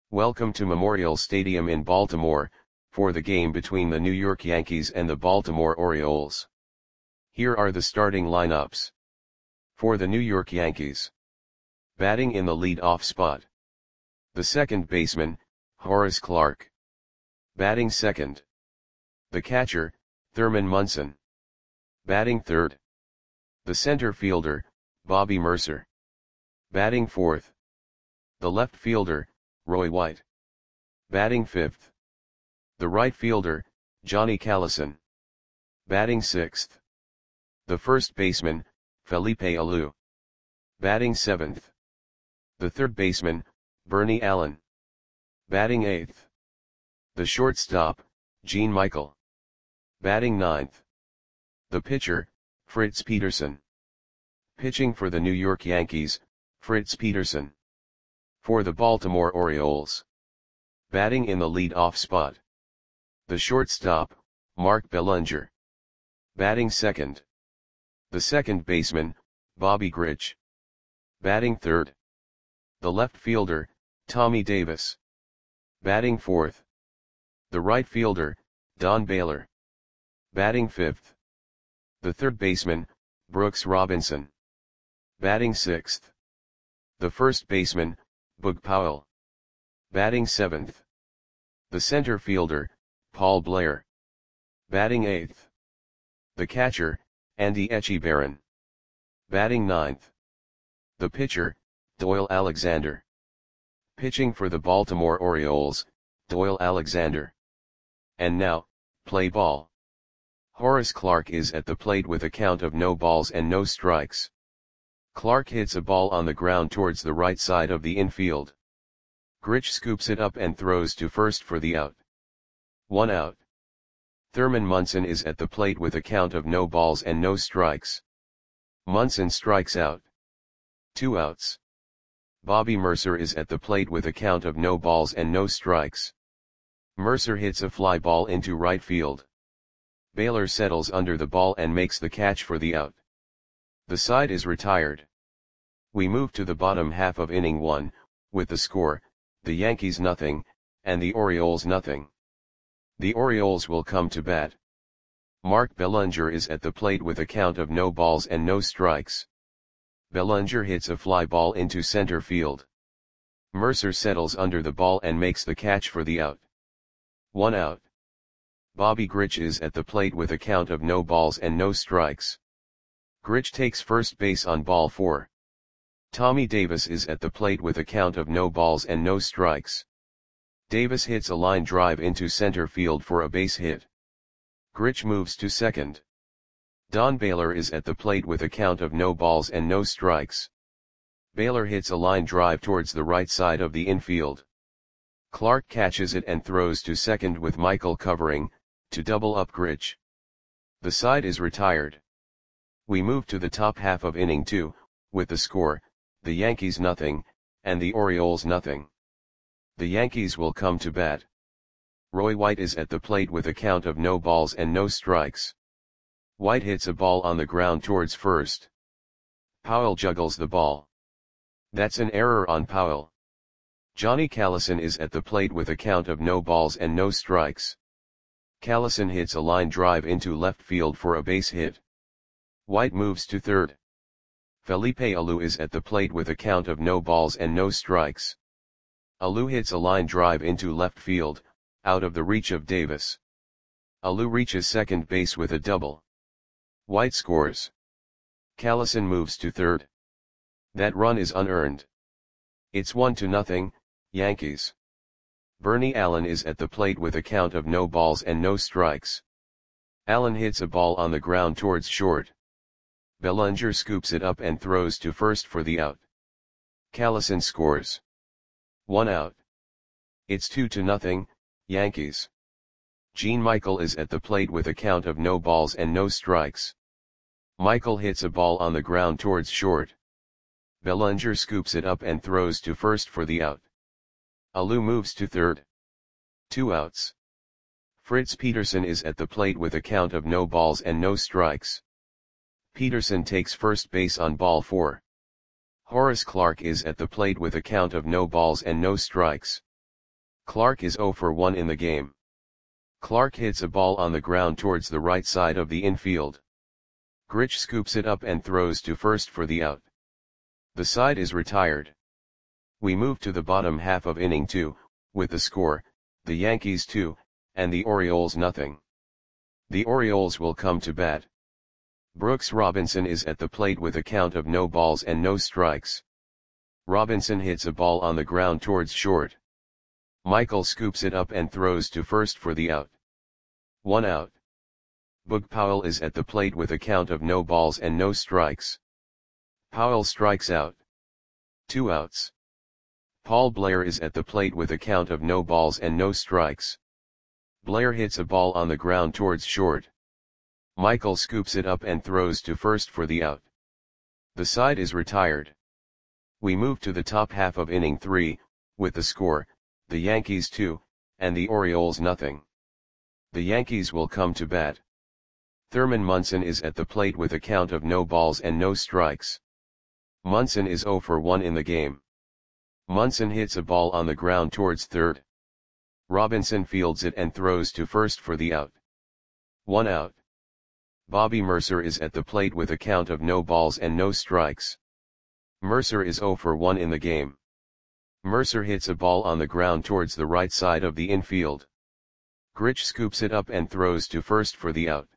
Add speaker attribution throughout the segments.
Speaker 1: Welcome to Memorial Stadium in Baltimore, for the game between the New York Yankees and the Baltimore Orioles. Here are the starting lineups. For the New York Yankees. Batting in the lead-off spot. The second baseman, Horace Clarke. Batting second. The catcher, Thurman Munson. Batting third. The center fielder, Bobby Murcer. Batting fourth. The left fielder, Roy White. Batting fifth. The right fielder, Johnny Callison. Batting sixth. The first baseman, Felipe Alou. Batting seventh. The third baseman, Bernie Allen. Batting eighth. The shortstop, Gene Michael. Batting ninth. The pitcher, Fritz Peterson. Pitching for the New York Yankees, Fritz Peterson. For the Baltimore Orioles. Batting in the lead-off spot. The shortstop, Mark Belanger. Batting second. The second baseman, Bobby Grich. Batting third. The left fielder, Tommy Davis. Batting fourth. The right fielder, Don Baylor. Batting fifth. The third baseman, Brooks Robinson. Batting sixth. The first baseman, Bug Powell. Batting seventh. The center fielder, Paul Blair. Batting eighth. The catcher, Andy Etchebarren. Batting ninth. The pitcher, Doyle Alexander. Pitching for the Baltimore Orioles, Doyle Alexander. And now, play ball. Horace Clarke is at the plate with a count of no balls and no strikes. Clarke hits a ball on the ground towards the right side of the infield. Grich scoops it up and throws to first for the out. 1 out. Thurman Munson is at the plate with a count of no balls and no strikes. Munson strikes out. 2 outs. Bobby Murcer is at the plate with a count of no balls and no strikes. Murcer hits a fly ball into right field. Baylor settles under the ball and makes the catch for the out. The side is retired. We move to the bottom half of inning 1, with the score, the Yankees nothing, and the Orioles nothing. The Orioles will come to bat. Mark Belanger is at the plate with a count of no balls and no strikes. Belanger hits a fly ball into center field. Murcer settles under the ball and makes the catch for the out. 1 out. Bobby Grich is at the plate with a count of no balls and no strikes. Grich takes first base on ball 4. Tommy Davis is at the plate with a count of no balls and no strikes. Davis hits a line drive into center field for a base hit. Grich moves to second. Don Baylor is at the plate with a count of no balls and no strikes. Baylor hits a line drive towards the right side of the infield. Clarke catches it and throws to second with Michael covering, to double up Grich. The side is retired. We move to the top half of inning 2, with the score, the Yankees nothing, and the Orioles nothing. The Yankees will come to bat. Roy White is at the plate with a count of no balls and no strikes. White hits a ball on the ground towards first. Powell juggles the ball. That's an error on Powell. Johnny Callison is at the plate with a count of no balls and no strikes. Callison hits a line drive into left field for a base hit. White moves to third. Felipe Alou is at the plate with a count of no balls and no strikes. Alou hits a line drive into left field, out of the reach of Davis. Alou reaches second base with a double. White scores. Callison moves to third. That run is unearned. It's 1-0, Yankees. Bernie Allen is at the plate with a count of no balls and no strikes. Allen hits a ball on the ground towards short. Belanger scoops it up and throws to first for the out. Callison scores. 1 out. It's 2-0, Yankees. Gene Michael is at the plate with a count of no balls and no strikes. Michael hits a ball on the ground towards short. Belanger scoops it up and throws to first for the out. Alou moves to third. 2 outs. Fritz Peterson is at the plate with a count of no balls and no strikes. Peterson takes first base on ball 4. Horace Clarke is at the plate with a count of no balls and no strikes. Clark is 0 for 1 in the game. Clark hits a ball on the ground towards the right side of the infield. Grich scoops it up and throws to first for the out. The side is retired. We move to the bottom half of inning 2, with the score, the Yankees 2, and the Orioles nothing. The Orioles will come to bat. Brooks Robinson is at the plate with a count of no balls and no strikes. Robinson hits a ball on the ground towards short. Michael scoops it up and throws to first for the out. 1 out. Boog Powell is at the plate with a count of no balls and no strikes. Powell strikes out. 2 outs. Paul Blair is at the plate with a count of no balls and no strikes. Blair hits a ball on the ground towards short. Michael scoops it up and throws to first for the out. The side is retired. We move to the top half of inning 3, with the score, the Yankees 2, and the Orioles nothing. The Yankees will come to bat. Thurman Munson is at the plate with a count of no balls and no strikes. Munson is 0 for 1 in the game. Munson hits a ball on the ground towards third. Robinson fields it and throws to first for the out. 1 out. Bobby Mercer is at the plate with a count of no balls and no strikes. Mercer is 0 for 1 in the game. Mercer hits a ball on the ground towards the right side of the infield. Grich scoops it up and throws to first for the out.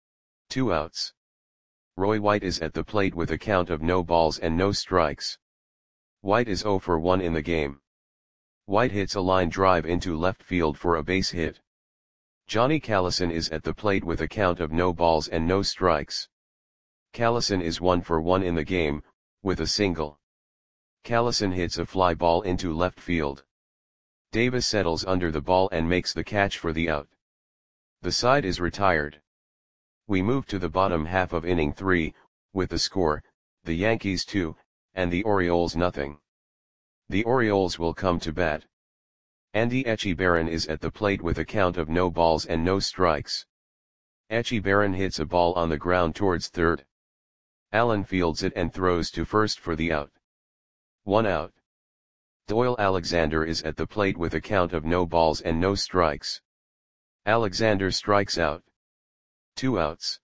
Speaker 1: 2 outs. Roy White is at the plate with a count of no balls and no strikes. White is 0 for 1 in the game. White hits a line drive into left field for a base hit. Johnny Callison is at the plate with a count of no balls and no strikes. Callison is 1 for 1 in the game, with a single. Callison hits a fly ball into left field. Davis settles under the ball and makes the catch for the out. The side is retired. We move to the bottom half of inning 3, with the score, the Yankees 2, and the Orioles nothing. The Orioles will come to bat. Andy Etchebarren is at the plate with a count of no balls and no strikes. Etchebarren hits a ball on the ground towards third. Allen fields it and throws to first for the out. 1 out. Doyle Alexander is at the plate with a count of no balls and no strikes. Alexander strikes out. 2 outs.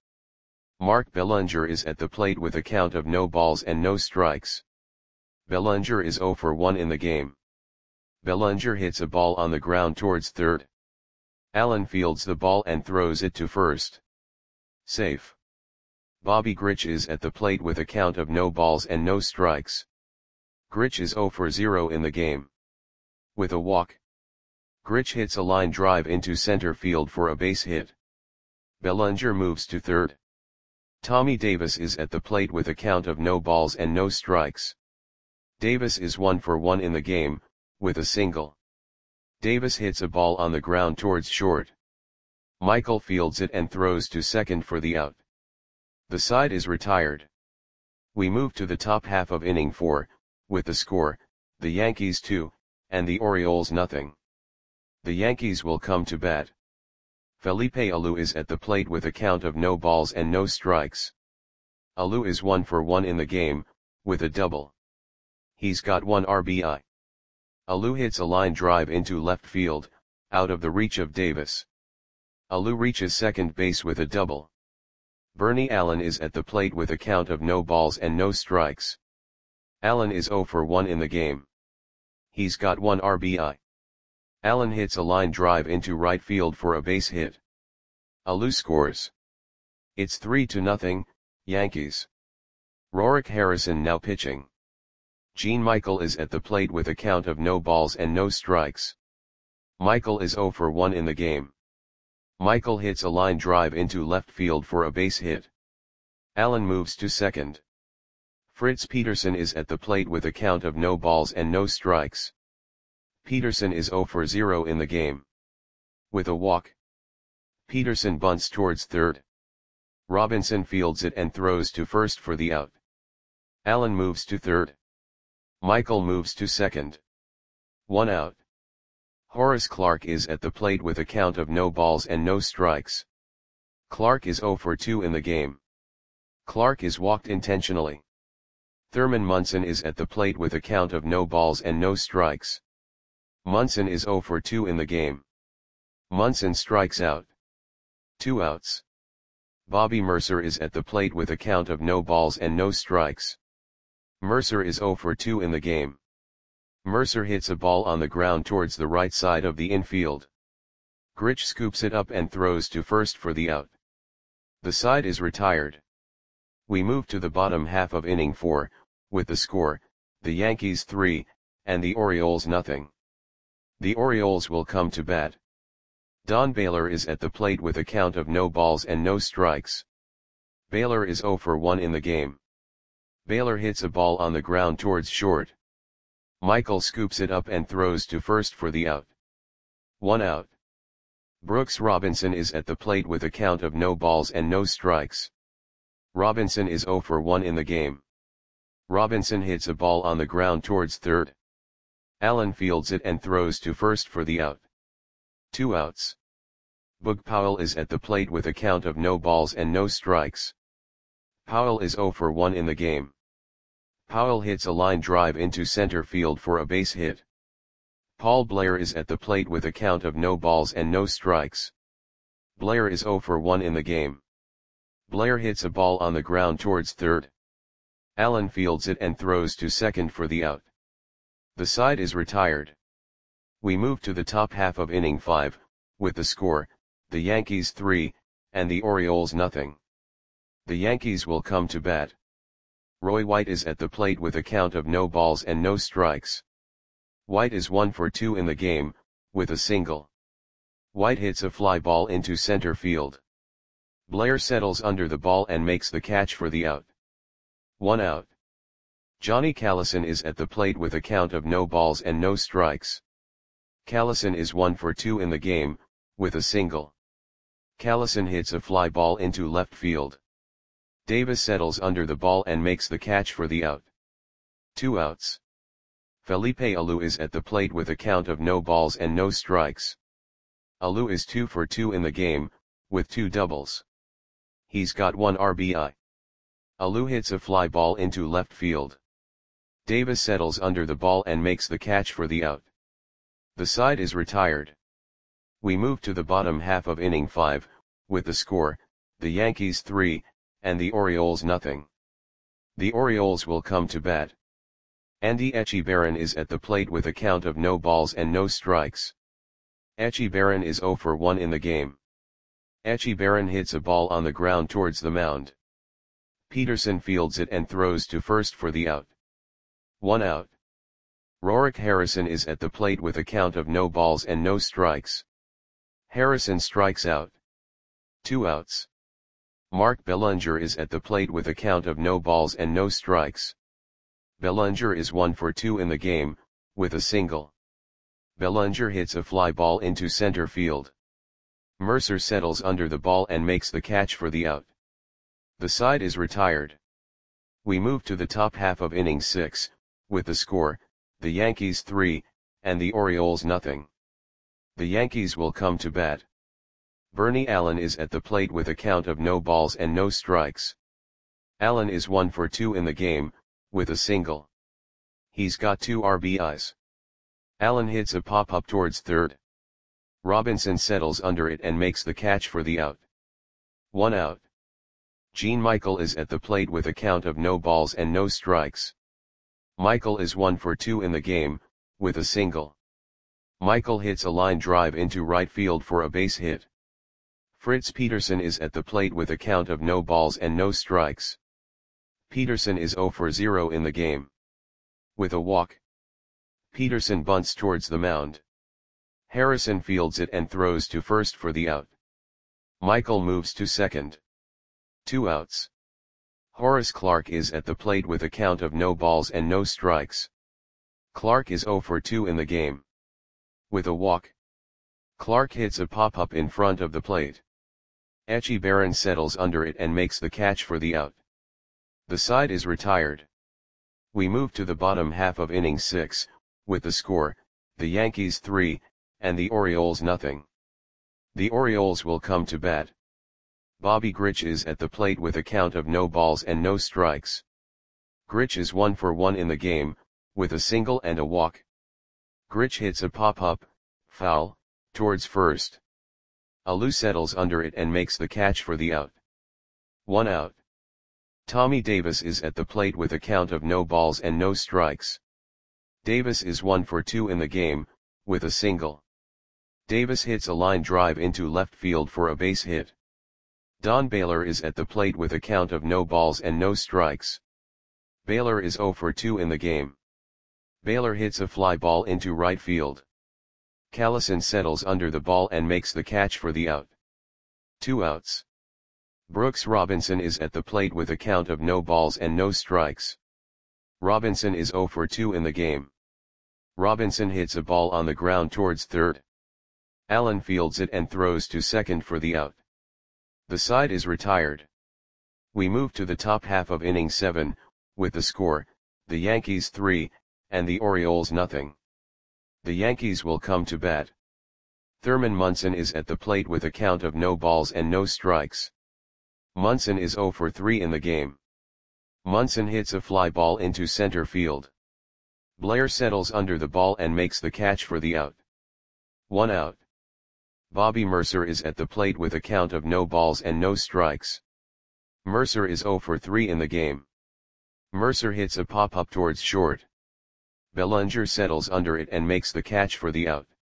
Speaker 1: Mark Bellinger is at the plate with a count of no balls and no strikes. Bellinger is 0 for 1 in the game. Bellinger hits a ball on the ground towards third. Allen fields the ball and throws it to first. Safe. Bobby Grich is at the plate with a count of no balls and no strikes. Grich is 0 for 0 in the game. With a walk. Grich hits a line drive into center field for a base hit. Bellinger moves to third. Tommy Davis is at the plate with a count of no balls and no strikes. Davis is 1 for 1 in the game, with a single. Davis hits a ball on the ground towards short. Michael fields it and throws to second for the out. The side is retired. We move to the top half of inning 4, with the score, the Yankees 2, and the Orioles nothing. The Yankees will come to bat. Felipe Alou is at the plate with a count of no balls and no strikes. Alou is 1 for 1 in the game, with a double. He's got 1 RBI. Alou hits a line drive into left field, out of the reach of Davis. Alou reaches second base with a double. Bernie Allen is at the plate with a count of no balls and no strikes. Allen is 0 for 1 in the game. He's got 1 RBI. Allen hits a line drive into right field for a base hit. Alou scores. It's 3-0, Yankees. Rorik Harrison now pitching. Gene Michael is at the plate with a count of no balls and no strikes. Michael is 0 for 1 in the game. Michael hits a line drive into left field for a base hit. Allen moves to second. Fritz Peterson is at the plate with a count of no balls and no strikes. Peterson is 0 for 0 in the game. With a walk. Peterson bunts towards third. Robinson fields it and throws to first for the out. Allen moves to third. Michael moves to second. 1 out. Horace Clarke is at the plate with a count of no balls and no strikes. Clarke is 0 for 2 in the game. Clarke is walked intentionally. Thurman Munson is at the plate with a count of no balls and no strikes. Munson is 0 for 2 in the game. Munson strikes out. 2 outs. Bobby Mercer is at the plate with a count of no balls and no strikes. Mercer is 0 for 2 in the game. Mercer hits a ball on the ground towards the right side of the infield. Grich scoops it up and throws to first for the out. The side is retired. We move to the bottom half of inning 4, with the score, the Yankees 3, and the Orioles nothing. The Orioles will come to bat. Don Baylor is at the plate with a count of no balls and no strikes. Baylor is 0 for 1 in the game. Baylor hits a ball on the ground towards short. Michael scoops it up and throws to first for the out. 1 out. Brooks Robinson is at the plate with a count of no balls and no strikes. Robinson is 0 for 1 in the game. Robinson hits a ball on the ground towards third. Allen fields it and throws to first for the out. 2 outs. Boog Powell is at the plate with a count of no balls and no strikes. Powell is 0 for 1 in the game. Powell hits a line drive into center field for a base hit. Paul Blair is at the plate with a count of no balls and no strikes. Blair is 0 for 1 in the game. Blair hits a ball on the ground towards third. Allen fields it and throws to second for the out. The side is retired. We move to the top half of inning 5, with the score, the Yankees 3, and the Orioles nothing. The Yankees will come to bat. Roy White is at the plate with a count of no balls and no strikes. White is 1 for 2 in the game, with a single. White hits a fly ball into center field. Blair settles under the ball and makes the catch for the out. 1 out. Johnny Callison is at the plate with a count of no balls and no strikes. Callison is 1 for 2 in the game, with a single. Callison hits a fly ball into left field. Davis settles under the ball and makes the catch for the out. 2 outs. Felipe Alou is at the plate with a count of no balls and no strikes. Alou is 2 for 2 in the game, with 2 doubles. He's got 1 RBI. Alou hits a fly ball into left field. Davis settles under the ball and makes the catch for the out. The side is retired. We move to the bottom half of inning 5, with the score, the Yankees 3, and the Orioles nothing. The Orioles will come to bat. Andy Etchebarren is at the plate with a count of no balls and no strikes. Etchebarren is 0 for 1 in the game. Etchebarren hits a ball on the ground towards the mound. Peterson fields it and throws to first for the out. 1 out. Rorik Harrison is at the plate with a count of no balls and no strikes. Harrison strikes out. 2 outs. Mark Bellinger is at the plate with a count of no balls and no strikes. Bellinger is 1 for 2 in the game, with a single. Bellinger hits a fly ball into center field. Mercer settles under the ball and makes the catch for the out. The side is retired. We move to the top half of inning 6, with the score, the Yankees 3, and the Orioles nothing. The Yankees will come to bat. Bernie Allen is at the plate with a count of no balls and no strikes. Allen is 1 for 2 in the game, with a single. He's got 2 RBIs. Allen hits a pop-up towards third. Robinson settles under it and makes the catch for the out. 1 out. Gene Michael is at the plate with a count of no balls and no strikes. Michael is 1 for 2 in the game, with a single. Michael hits a line drive into right field for a base hit. Fritz Peterson is at the plate with a count of no balls and no strikes. Peterson is 0 for 0 in the game. With a walk. Peterson bunts towards the mound. Harrison fields it and throws to first for the out. Michael moves to second. 2 outs. Horace Clarke is at the plate with a count of no balls and no strikes. Clarke is 0 for 2 in the game. With a walk. Clarke hits a pop-up in front of the plate. Etchebarren settles under it and makes the catch for the out. The side is retired. We move to the bottom half of inning 6, with the score, the Yankees 3, and the Orioles nothing. The Orioles will come to bat. Bobby Grich is at the plate with a count of no balls and no strikes. Grich is 1 for 1 in the game, with a single and a walk. Grich hits a pop-up, foul, towards first. Alou settles under it and makes the catch for the out. 1 out. Tommy Davis is at the plate with a count of no balls and no strikes. Davis is 1 for 2 in the game, with a single. Davis hits a line drive into left field for a base hit. Don Baylor is at the plate with a count of no balls and no strikes. Baylor is 0 for 2 in the game. Baylor hits a fly ball into right field. Callison settles under the ball and makes the catch for the out. 2 outs. Brooks Robinson is at the plate with a count of no balls and no strikes. Robinson is 0 for 2 in the game. Robinson hits a ball on the ground towards third. Allen fields it and throws to second for the out. The side is retired. We move to the top half of inning 7, with the score, the Yankees 3, and the Orioles nothing. The Yankees will come to bat. Thurman Munson is at the plate with a count of no balls and no strikes. Munson is 0 for 3 in the game. Munson hits a fly ball into center field. Blair settles under the ball and makes the catch for the out. 1 out. Bobby Mercer is at the plate with a count of no balls and no strikes. Mercer is 0 for 3 in the game. Mercer hits a pop-up towards short. Bellinger settles under it and makes the catch for the out.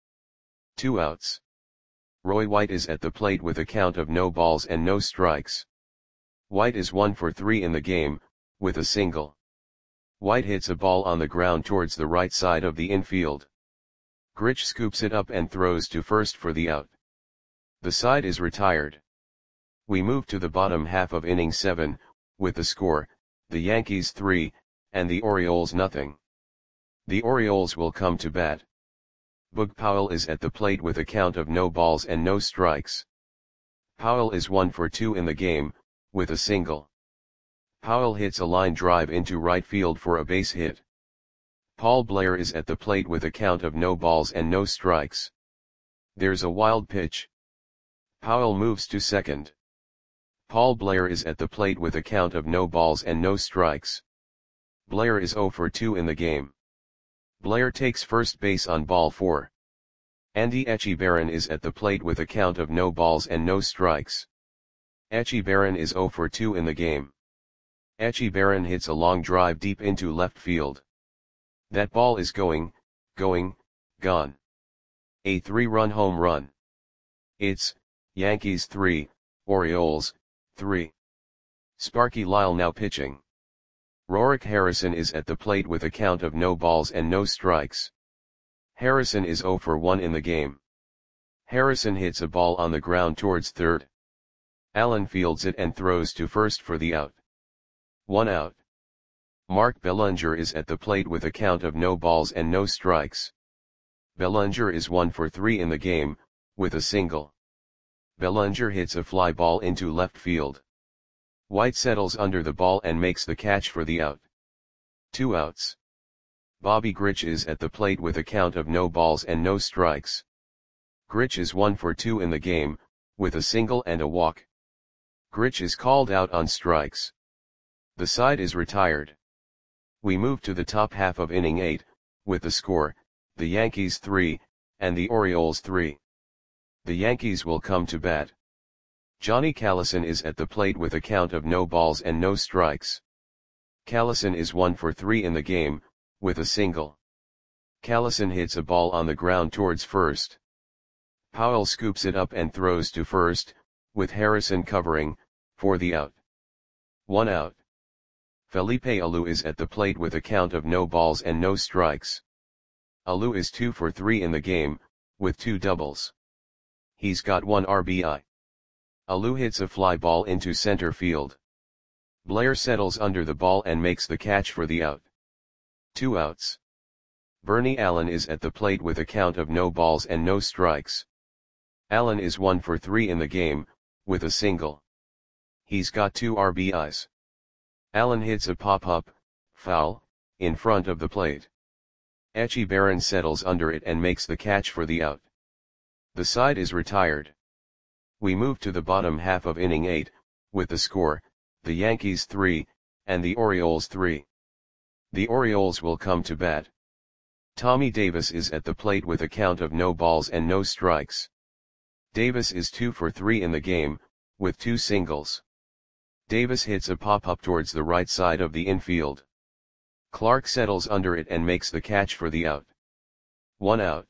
Speaker 1: 2 outs. Roy White is at the plate with a count of no balls and no strikes. White is 1 for 3 in the game, with a single. White hits a ball on the ground towards the right side of the infield. Grich scoops it up and throws to first for the out. The side is retired. We move to the bottom half of inning 7, with the score, the Yankees 3, and the Orioles nothing. The Orioles will come to bat. Boog Powell is at the plate with a count of no balls and no strikes. Powell is 1 for 2 in the game, with a single. Powell hits a line drive into right field for a base hit. Paul Blair is at the plate with a count of no balls and no strikes. There's a wild pitch. Powell moves to second. Paul Blair is at the plate with a count of no balls and no strikes. Blair is 0 for 2 in the game. Blair takes first base on ball 4. Andy Echebarren is at the plate with a count of no balls and no strikes. Echebarren is 0 for 2 in the game. Echebarren hits a long drive deep into left field. That ball is gone. A 3-run home run. It's Yankees 3, Orioles 3. Sparky Lyle now pitching. Rorik Harrison is at the plate with a count of no balls and no strikes. Harrison is 0 for 1 in the game. Harrison hits a ball on the ground towards third. Allen fields it and throws to first for the out. 1 out. Mark Bellinger is at the plate with a count of no balls and no strikes. Bellinger is 1 for 3 in the game, with a single. Bellinger hits a fly ball into left field. White settles under the ball and makes the catch for the out. 2 outs. Bobby Grich is at the plate with a count of no balls and no strikes. Grich is 1 for 2 in the game, with a single and a walk. Grich is called out on strikes. The side is retired. We move to the top half of inning 8, with the score, the Yankees 3, and the Orioles 3. The Yankees will come to bat. Johnny Callison is at the plate with a count of no balls and no strikes. Callison is 1 for 3 in the game, with a single. Callison hits a ball on the ground towards first. Powell scoops it up and throws to first, with Harrison covering, for the out. 1 out. Felipe Alou is at the plate with a count of no balls and no strikes. Alou is 2 for 3 in the game, with 2 doubles. He's got 1 RBI. Alou hits a fly ball into center field. Blair settles under the ball and makes the catch for the out. 2 outs. Bernie Allen is at the plate with a count of no balls and no strikes. Allen is 1 for 3 in the game, with a single. He's got 2 RBIs. Allen hits a pop-up, foul, in front of the plate. Echebarren settles under it and makes the catch for the out. The side is retired. We move to the bottom half of inning 8, with the score, the Yankees 3, and the Orioles 3. The Orioles will come to bat. Tommy Davis is at the plate with a count of no balls and no strikes. Davis is 2 for 3 in the game, with 2 singles. Davis hits a pop-up towards the right side of the infield. Clark settles under it and makes the catch for the out. 1 out.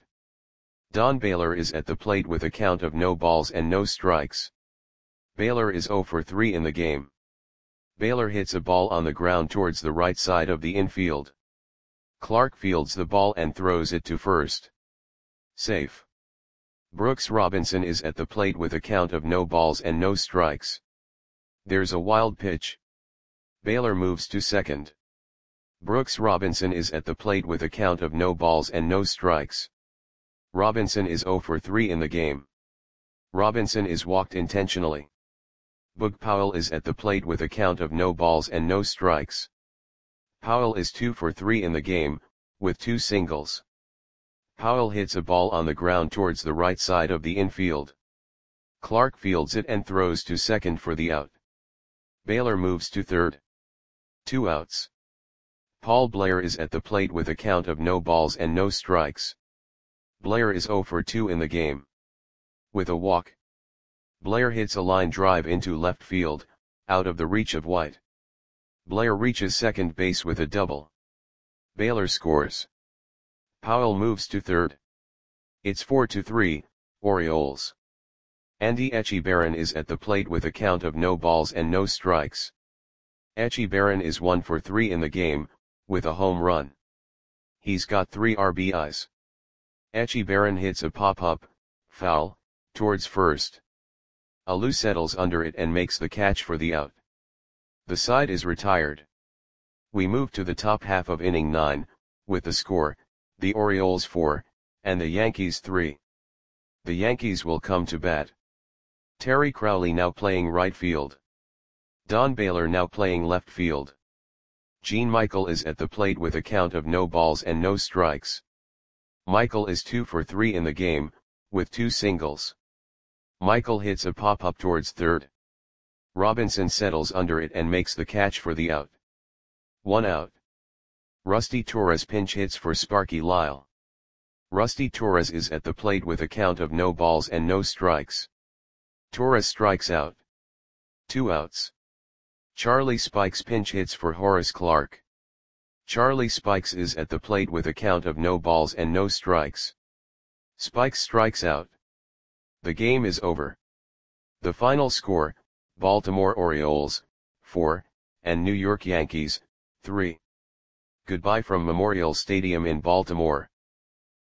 Speaker 1: Don Baylor is at the plate with a count of no balls and no strikes. Baylor is 0 for 3 in the game. Baylor hits a ball on the ground towards the right side of the infield. Clark fields the ball and throws it to first. Safe. Brooks Robinson is at the plate with a count of no balls and no strikes. There's a wild pitch. Baylor moves to second. Brooks Robinson is at the plate with a count of no balls and no strikes. Robinson is 0 for 3 in the game. Robinson is walked intentionally. Boog Powell is at the plate with a count of no balls and no strikes. Powell is 2 for 3 in the game, with 2 singles. Powell hits a ball on the ground towards the right side of the infield. Clark fields it and throws to second for the out. Baylor moves to third. 2 outs. Paul Blair is at the plate with a count of no balls and no strikes. Blair is 0 for 2 in the game. With a walk, Blair hits a line drive into left field, out of the reach of White. Blair reaches second base with a double. Baylor scores. Powell moves to third. It's 4-3, Orioles. Andy Etchebarren is at the plate with a count of no balls and no strikes. Etchebarren is 1 for 3 in the game, with a home run. He's got 3 RBIs. Etchebarren hits a pop-up, foul, towards first. Alou settles under it and makes the catch for the out. The side is retired. We move to the top half of inning 9, with the score, the Orioles 4, and the Yankees 3. The Yankees will come to bat. Terry Crowley now playing right field. Don Baylor now playing left field. Gene Michael is at the plate with a count of no balls and no strikes. Michael is 2 for 3 in the game, with 2 singles. Michael hits a pop-up towards third. Robinson settles under it and makes the catch for the out. 1 out. Rusty Torres pinch hits for Sparky Lyle. Rusty Torres is at the plate with a count of no balls and no strikes. Torres strikes out. 2 outs. Charlie Spikes pinch hits for Horace Clarke. Charlie Spikes is at the plate with a count of no balls and no strikes. Spikes strikes out. The game is over. The final score, Baltimore Orioles, 4, and New York Yankees, 3. Goodbye from Memorial Stadium in Baltimore.